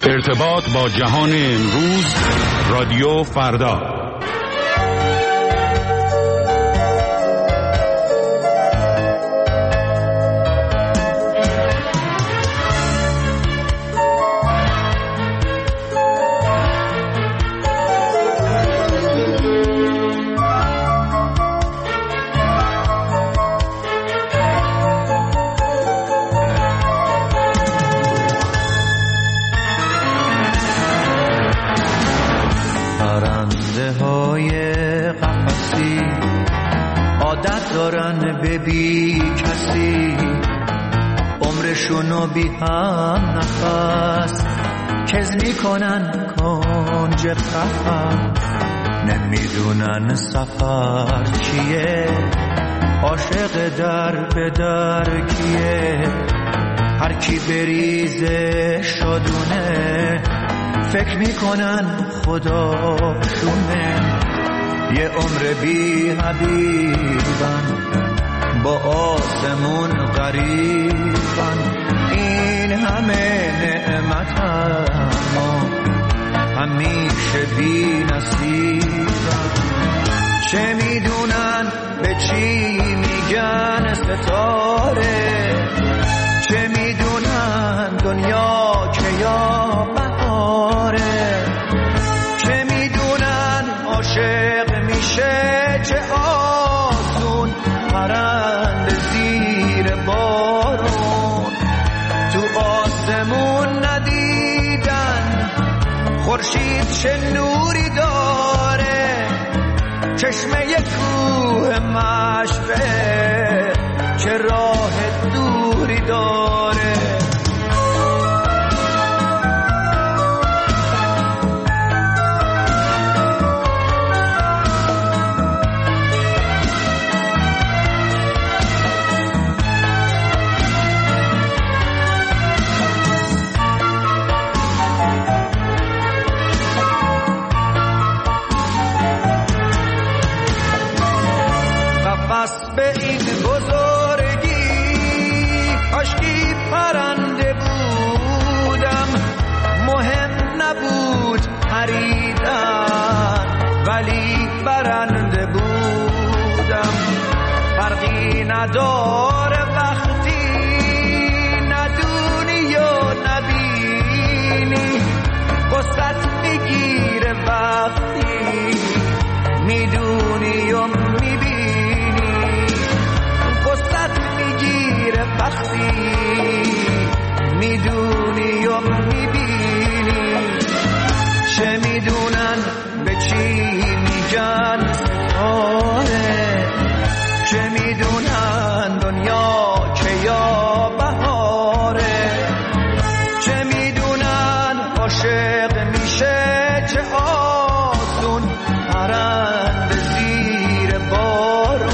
ارتباط با جهان امروز، رادیو فردا. بی کسی عمرشونو بی هم نفس کز میکنن کنج قفس، نمیدونن سفر چیه، عاشق در به در کیه، هر کی بریزه شادونه فکر میکنن خداشونه، یه عمر بی حبیبن با آسمون غریبن، این همه نعمت اما همیشه بی نصیبن، چه میدونن به چی میگن ستاره، چه میدونن دنیا که یا بهاره، چه میدونن عاشق میشه چه آسون پرند زیر بارون، تو آسمون ندیدن خورشید چه نوری داره، چشمه کوه مشرق چه راه دوری داره. به این بزرگی کاشکی پرنده بودم، مهم نبود پریدن ولی برنده بودم، فرقی نداره وقتی ندونی و نبینی، قصت میگیره وقتی میدونی و میبینی، وقتی میدونی و میبینی، چه میدونن به چی میگن ستاره، چه میدونن دنیا که یا بهاره، چه میدونن عاشق میشه چه آسون پرند زیر بارون.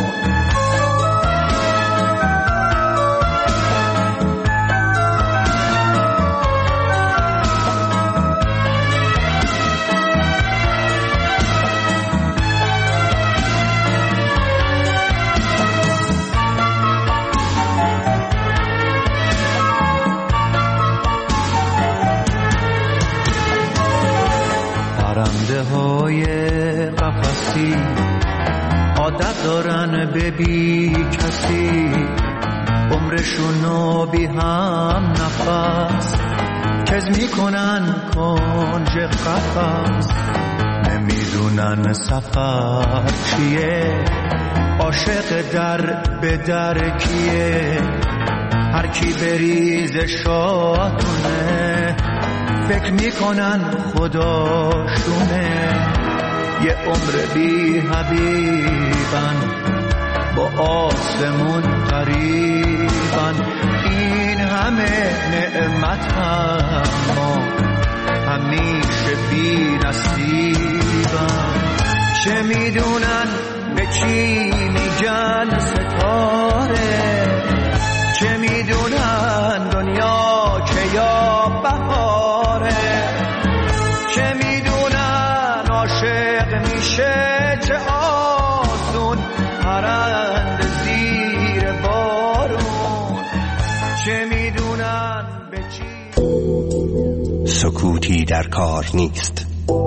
پرنده های قفسی عادت دارن به بی کسی، عمرشونو بی هم نفس کز میکنن کنج قفس، نمیدونن سفر چیه، عاشق در به در کیه، هر کی بریز شادونه فکر میکنن خداشونه، یه عمر بی حبیبن با آسمون قریبن، این همه نعمت اما همیشه بی نصیبن، چه میدونن به چی میگن ستاره، چه میدونن دنیا که یا بهاره، چه میدونن عاشق میشه چه آسون پرند زیر بارون، چه میدونن به چی. سکوتی در کار نیست.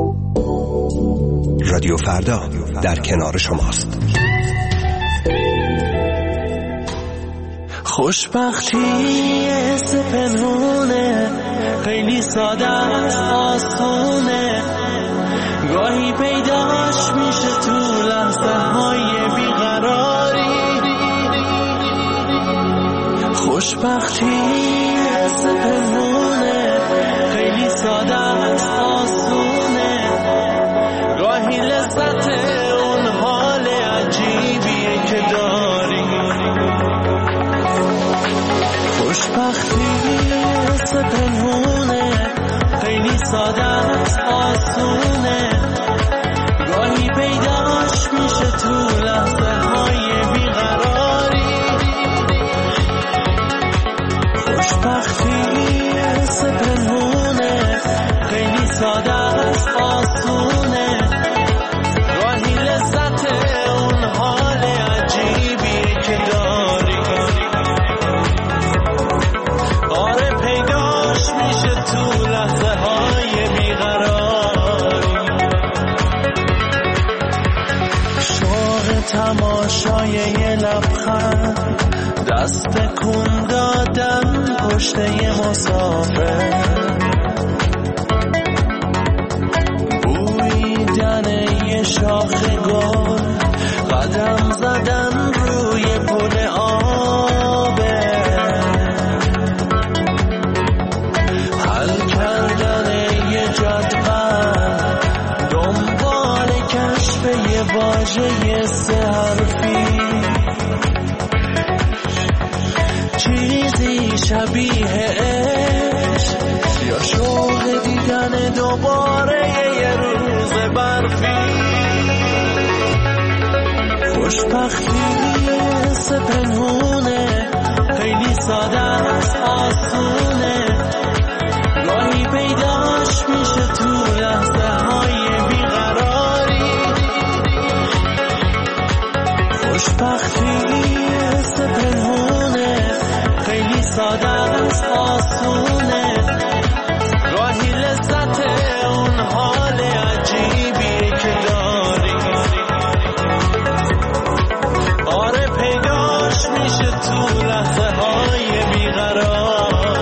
رادیو فردا در کنار شماست. خوشبختی حس پنهونه، خیلی ساده است، آسونه، گاهی پیداش میشه تو لحظه های بیقراری. خوشبختی حس پنهونه، خیلی ساده است، آسونه، گاهی لذت اون حال عجیبیه که داری. خوشبختی حس پنهونه، خیلی ساده است، آسونه، گاهی پیداش میشه تو لحظه های بیقراری. خوشبختی حس پنهونه، خیلی ساده است، آسونه، گاهی لذت اون حال عجیبی که داری. آره پیداش میشه تو لحظه های بیقراری. شوق تماشای یه لبخند، دست کن دادم پشت یه مسافر، بویدن یه شاخ گل، قدم زدن روی پل آبه، حل کردن یه جدول، دنبال کشف یه واژه سه حرفی، چیزی شبیه عشق یا شوق دیدن دوباره یه روز برفی. خوشبختی حس پنهونه، خیلی ساده است، آسونه، گاهی پیداش میشه تو لحظه های بیقراری. خوشبختی حس پنهونه، خیلی ساده است، آسونه، گاهی لذت اون حال عجیبی که داری. آره پیداش میشه تو لحظه های بیقراری.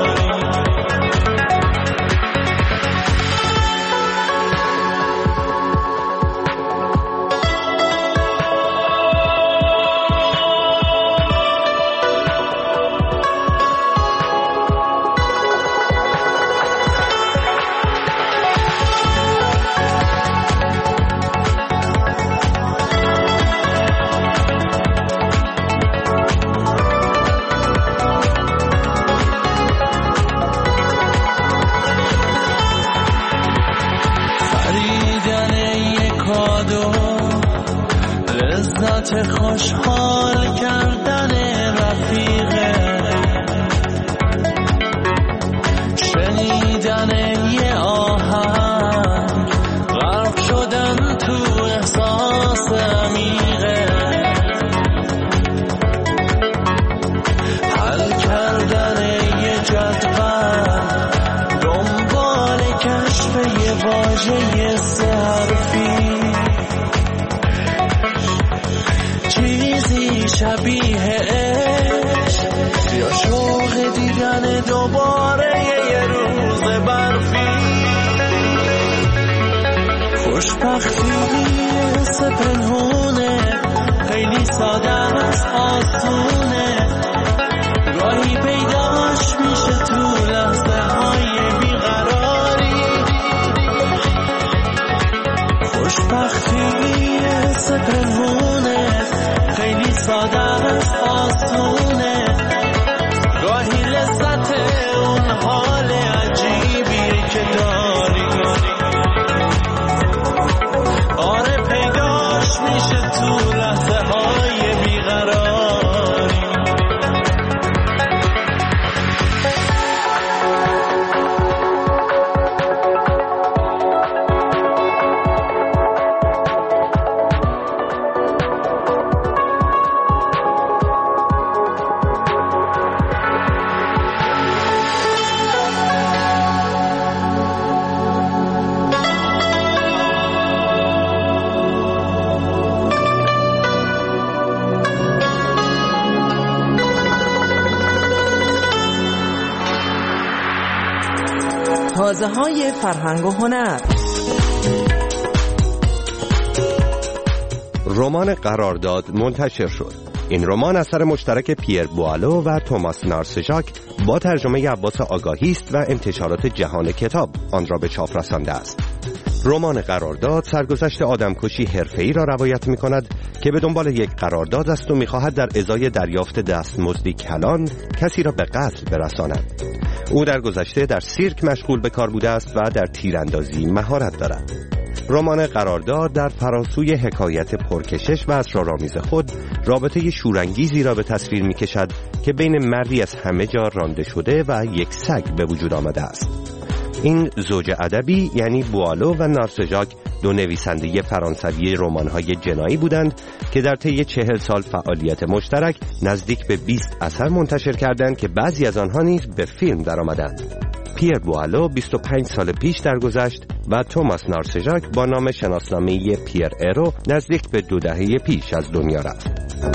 لذت خوشحال کردن رفیقه، شنیدن یه آهنگ، غرق شدن تو احساس عمیقه، حل کردن یه جدول، دنبال کشف یه واژه سه حرفی، چیزی شبیه عشق یا شوق دیدن دوباره یه روز برفی. خوشبختی حس پنهونه، خیلی ساده است، آسونه، گاهی پیداش میشه تو لحظه های بیقراری. خوشبختی حس پنهونه، خیلی ساده است، آسونه، گاهی لذت اون حال عجیبی که داری. آره پیداش میشه تو لحظه های بیقراری. تازه‌های فرهنگ و هنر. رمان قرارداد منتشر شد. این رمان اثر مشترک پیر بوالو و توماس نارسژاک با ترجمه عباس آگاهی است و انتشارات جهان کتاب آن را به چاپ رسانده است. رمان قرارداد سرگذشت آدمکشی حرفه‌ای را روایت می‌کند که به دنبال یک قرارداد است و می‌خواهد در ازای دریافت دستمزدی کلان کسی را به قتل برساند. او در گذشته در سیرک مشغول به کار بوده است و در تیراندازی مهارت دارد. رمان قرارداد در فراسوی حکایت پرکشش و اسرارآمیز خود رابطه شورانگیزی را به تصویر می‌کشد که بین مردی از همه جا رانده شده و یک سگ به وجود آمده است. این زوج ادبی یعنی بوالو و نارسژاک دو نویسنده فرانسوی رمان‌های جنایی بودند که در طی 40 سال فعالیت مشترک نزدیک به 20 اثر منتشر کردند که بعضی از آنها نیز به فیلم درآمدند. پیر بوالو 25 سال پیش درگذشت و توماس نارسژاک با نام شناسنامه‌ای پیر ارو نزدیک به 2 دهه پیش از دنیا رفت.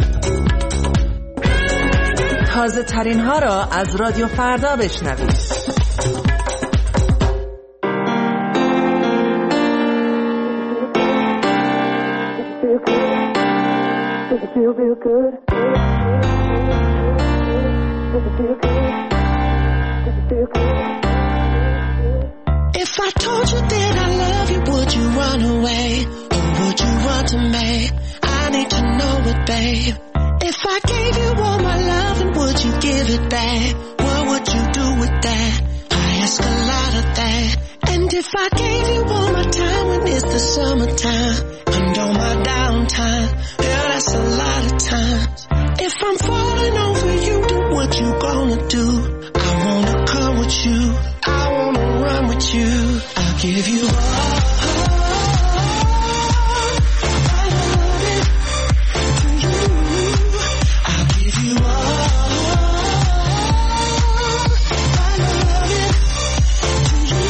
تازه ترین ها را از رادیو فردا بشنوید. Feel real good. Does it feel good? Does it feel good? If I told you that I love you, would you run away? Or would you run to me? I need to know it, babe. If I gave you all my love, and would you give it back? What would you do with that? I ask a lot of that. And if I gave you all my time when it's the summertime, and all my downtime, yeah, that's a lot of times. If I'm falling over you, then what you gonna do? I wanna come with you, I wanna run with you. I'll give you all I love it to you. I'll give you all I love it to you.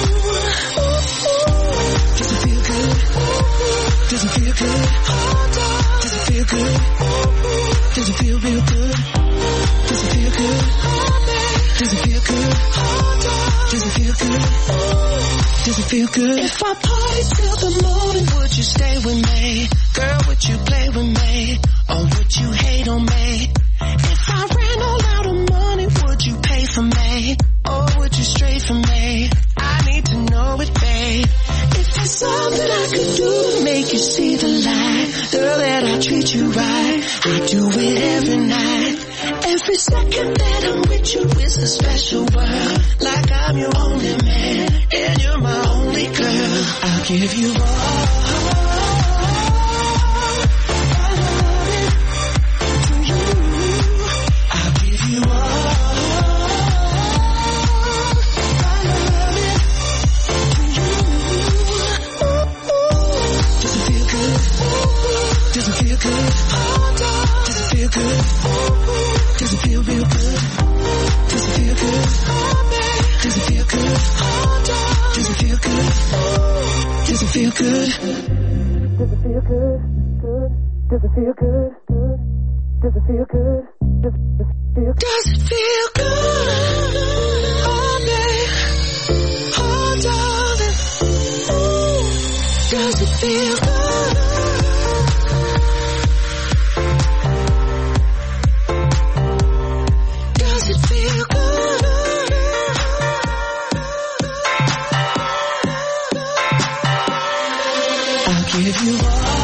Does it feel good? Does it feel good? Does it feel good? Does it feel real good? Does it feel good? Does it feel good? Does it feel good? Does it feel good? If I party till the morning, would you stay with me? Girl, would you play with me? Or would you hate on me? If I ran all out of money, would you pay for me? Or would you stray from me? I need to know it, babe. If there's something I could do to make you see the light, girl, that I treat you right, I do it every night. Every second that I'm with you is a special world. Like I'm your only man, and you're my only girl. I'll give you all I love it to you. I'll give you all I love it to you. Does it feel good? Does it feel good? Does it feel good? Does it feel real good? Does it feel good? Does it feel good? Does it feel good? Does it feel good? Does it feel good? Good. Does it feel good? Good. Does it feel good? Does it feel good? Does it feel good? Oh, babe. Oh, darling. Ooh. Does it feel good? Does it feel good? I'll give you all